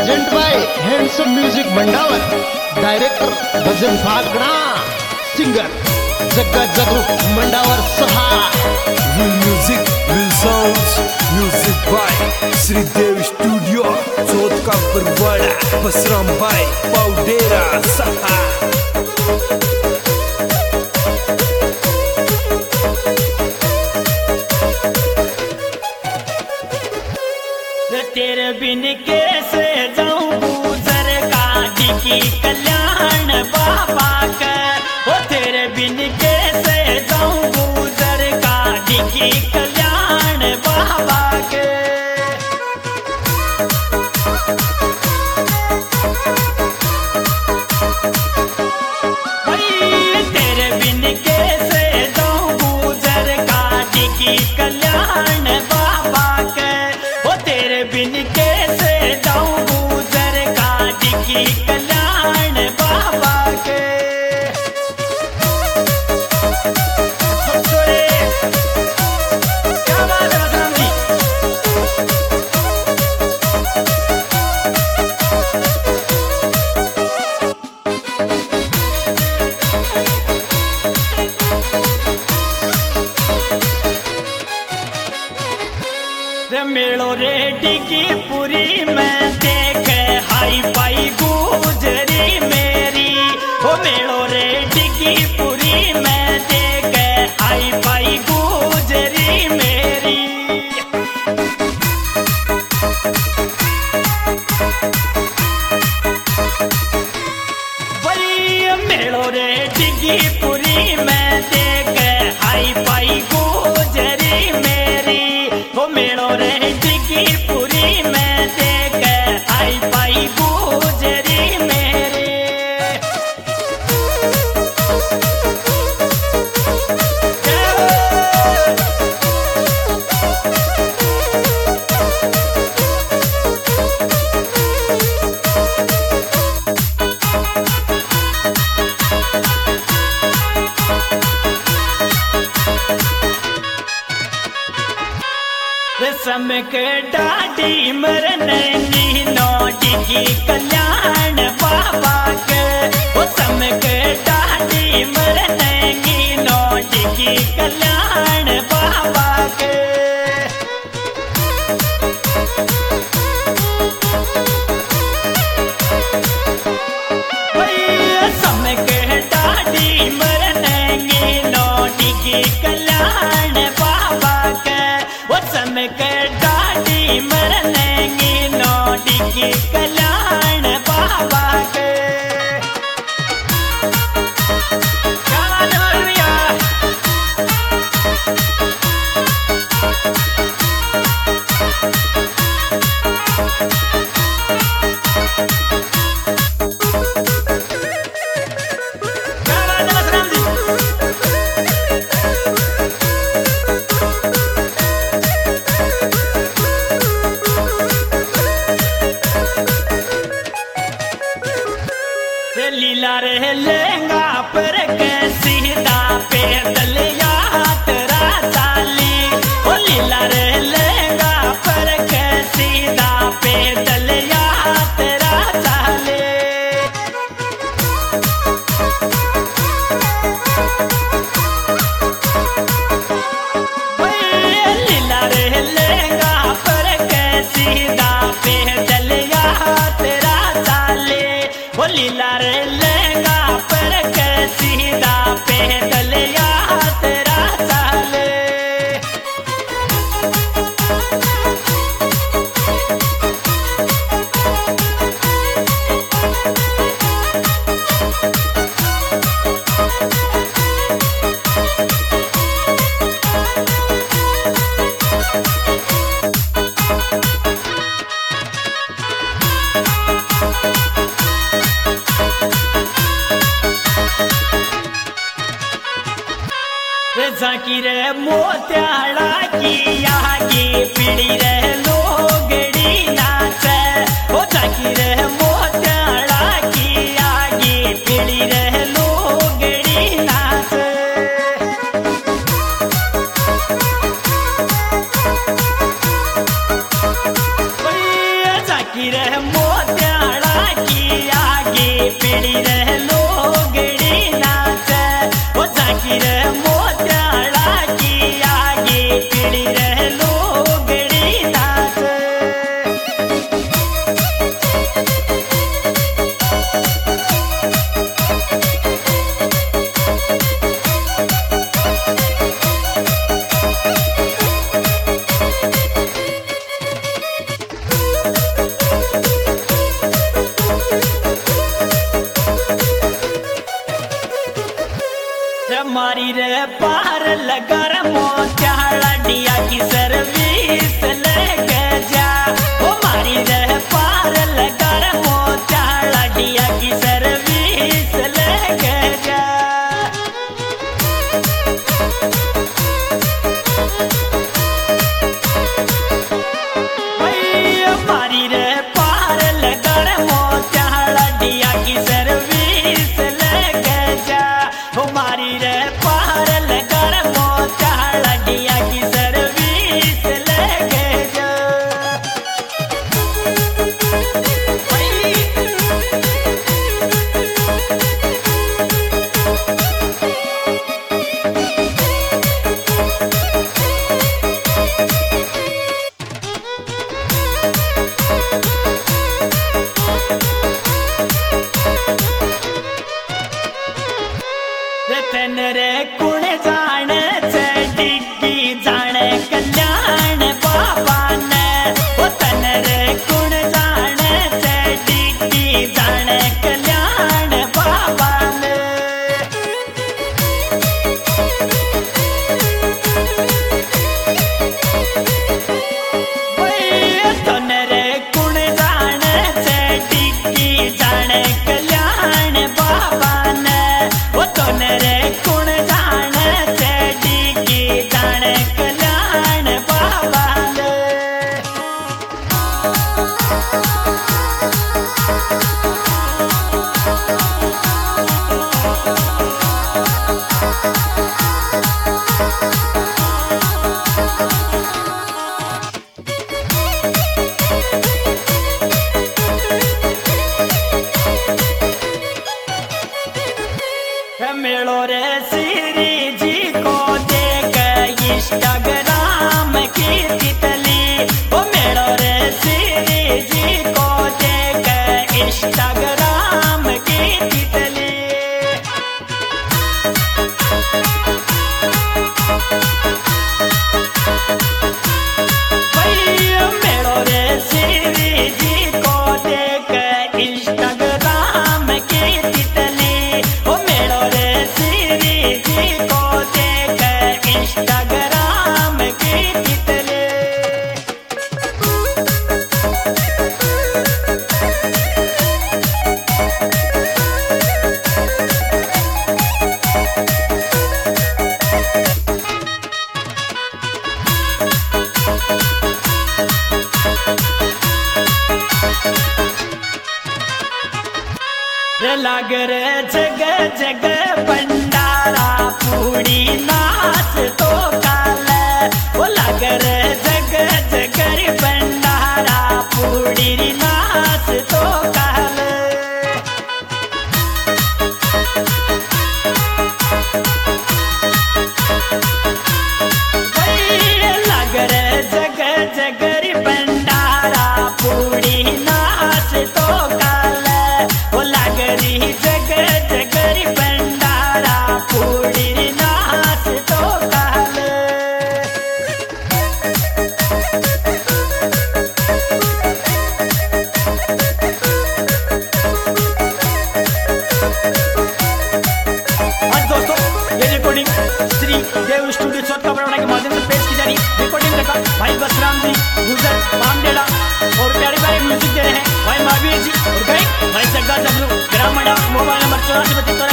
Present by handsome music Mandawar, director Bhajan Phagna, singer जग्गा जगरू मंडावर सहा। Will music, will sounds, music by Shridev studio, Chauth का बरवाड़ा, बसराम भाई, पाउडेरा सहा। तेरे बिन कैसे जाऊं गुजर काटी की कल्याण बाबा का। ओ तेरे बिन कैसे जाऊं गुजर काटी की कल्याण बाबा के। भाई तेरे बिन कैसे जाऊं गुजर काटी की कल्याण बाबा के। ओ तेरे बिन कैसे जाऊं गुजर काटी की कल्याण बाबा के। क्या बात है बसराम जी। मेलो रेडी की पूरी में देखे हाई पाई गुजरी मेरी। ओ मेलो रेडी की पूरी में देखे हाई पाई गुजरी मेरी। भाई मेलो रेडी की पूरी में देखे हाई पाई गुजरी मेरी। ओ मेलो रेडी की पूरी में देख आई पाई गुजरी मेरे। रसम के डाडी मरनी नोटी की कल्याण बाबा के। वो सम के डाडी मरनी नोटी की कल्याण बाबा के। सम के डाडी मरनी नोटी की कल्याण बाबा के। वो सम के डाडी मरनेंगी नोटी की कल्याण बाबा के। लीला रे लेंगा पर के सीधा पैदल यात्रा चाली। ओ लीला रे लेंगा पर के सीधा पैदल यात्रा चाली। लीला रे लेंगा पर के सीधा पैदल यात्रा चाली। ओ लीला रे लेंगा पर के सीधा पैदल यात्रा चाले। झांकी रे मोत्याला की आगे पीड़ी रे लोगड़ी नाच। ओ झांकी रे मोत्याला की आगे पीड़ी रे लोगड़ी नाच। जाकी रह मोत्याड़ा की आगे पीड़ी रह लोगड़ी नाच वो जाकी रह मोत्याड़ा की आगे पीड़ी रह लोगड़ी नाच मारी रे पार लगर मोत्याड़ा डिया की सर्विस लेके जा वो मारी रे पार लगर मोत्याड़ा डिया की सर्विस लेके जा मारी रे पार लगर मोत्याड़ा डिया की सर्विस लेके जा वो मारी रे पार लगर मोत्याड़ा डिया की सर्विस लेके जा रतन रे कुण जान से डिग्गी जान कल्याण बाबा ने वो तन रे कुण जान से डिग्गी जान कल्याण बाबा ने तन रे कुण जान से डिग्गी जान कल्याण बाबा ने वो तन रे कुण जान से डिग्गी जान कल्याण बाबा ने मेलो रे श्री जी को देख इंस्टाग्राम की तितली ओ मेलो रे श्री जी को देख इंस्टाग्राम की तितली मेलो रे श्री जी को देख इंस्टाग्राम की तितली ओ मेलो रे श्री जी को देख इंस्टाग्राम की तितली लाग रे जग जग भंडारा पूरी नाच तो काल वो लाग रे जग जग भंडारा पूरी नाच तो काल लाग रे जग जग भंडारा पूरी नाच तो काल वो लागरी जग जगरी भंडारा पूरी नाच तो काल आज दोस्तों ये रिकॉर्डिंग श्री देव स्टूडियो चौथ का बड़वाड़ा के माध्यम से पेश की जा रही रिकॉर्डिंग रिकॉर्ड भाई बसराम जी गुजर बामडेड़ा और प्यारे प्यारे म्यूजिक दे रहे हैं भाई महावीर जी और गए भाई जग्गा जबरू ग्राम मंडा मोबाइल नंबर 84